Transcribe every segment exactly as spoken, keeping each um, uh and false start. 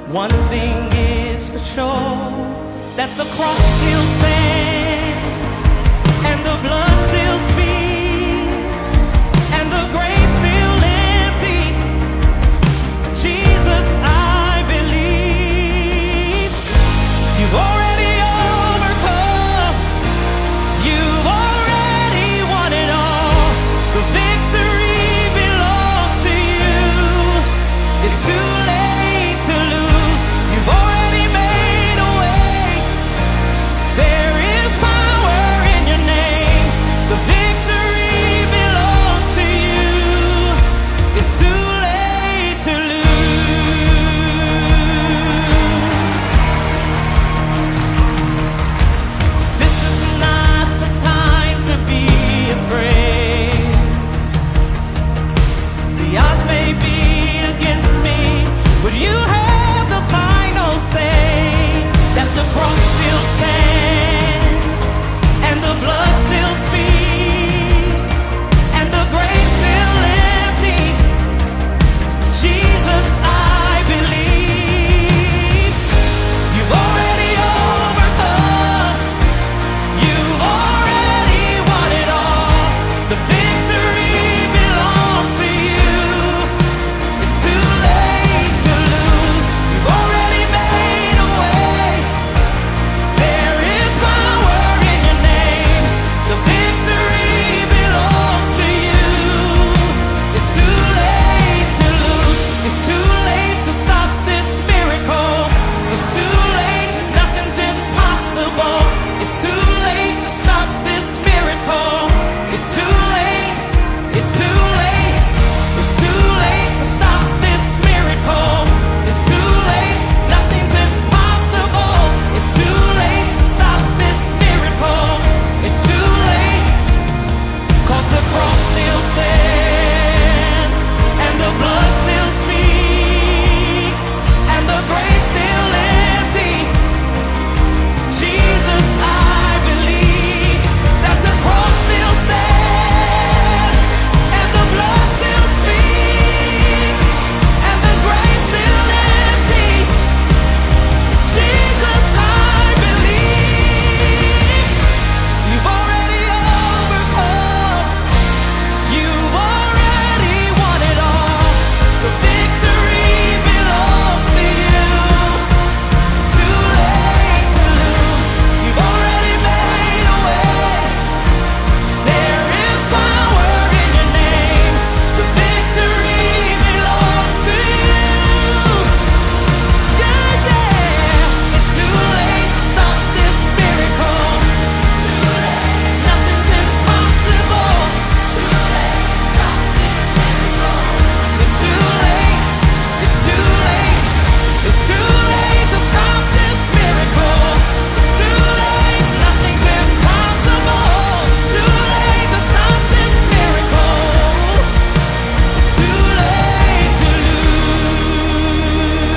One thing is for sure, that the cross still stands, and the blood still speaks, and the grave still empty. Jesus, I believe you've already overcome. You've already won it all. The victory belongs to you. It's too late to lose. You've already made a way. There is power in your name. The victory belongs to you. It's too late to lose. This is not the time to be afraid. The odds may be against me, but you have the final say. That the cross still stands, and the blood still speaks, and the grave still empty. Jesus, I believe you've already overcome. You've already won it all. The victory belongs to you. It's too late to lose. You've already made a way. There is power in your name. The victory belongs to you. It's too late to lose. It's too late to stop this miracle. It's too late. Nothing's impossible. It's too late to stop this miracle. It's too late. It's too late. It's too late to stop this miracle. It's too late. Nothing's impossible. It's too late to stop this miracle. It's too late. 'Cause the cross still stands, and the blood still speaks, and the grave still empty. Jesus, I believe that the cross still stands, and the blood still speaks, and the grave still empty. Jesus, I believe you've already overcome. You've already won it all. The victory belongs to you. Too late to lose. You've already made a way. There is power in your name. The victory belongs to you. Yeah, yeah. It's too late to stop this miracle. Too late. Nothing's impossible. Too late to stop this miracle. It's too late. It's too late. It's too late to stop this miracle. It's too late. Nothing's impossible. Too late to stop this miracle. It's too late to lose.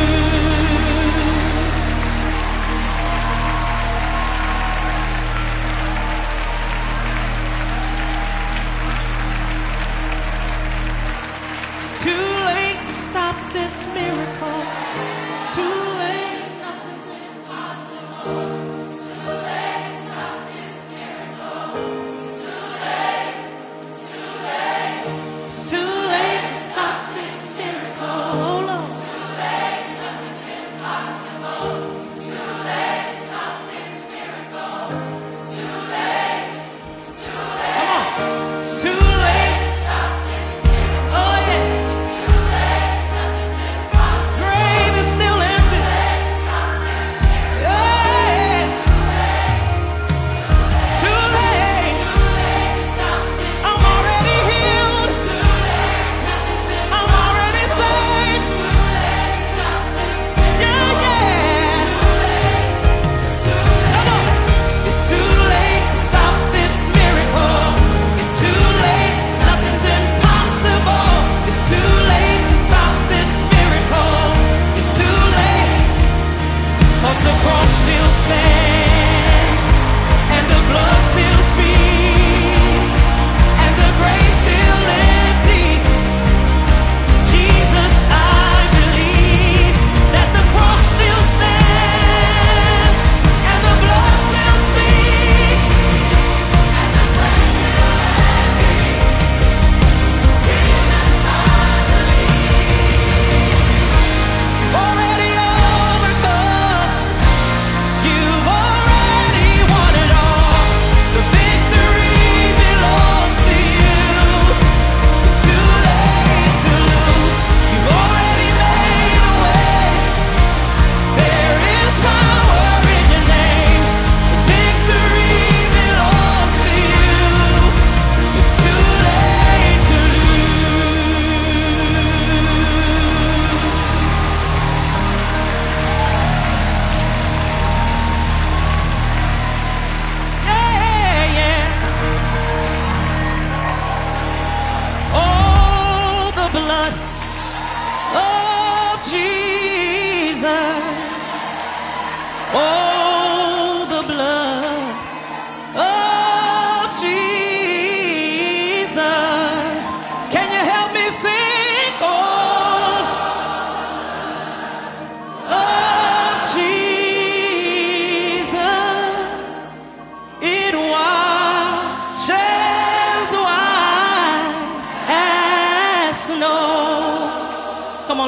It's too late to stop this miracle. It's too late. Nothing's impossible. It's too late to stop this miracle. It's too late. It's too late. It's too late to stop this miracle. Hold on. It's too late. Nothing's impossible. It's too late to stop this miracle. It's too late. It's too late. Come on. It's too late to stop this miracle. Oh yeah. It's too late. Nothing's impossible.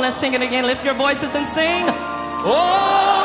let's sing it again. Lift your voices and sing. Oh.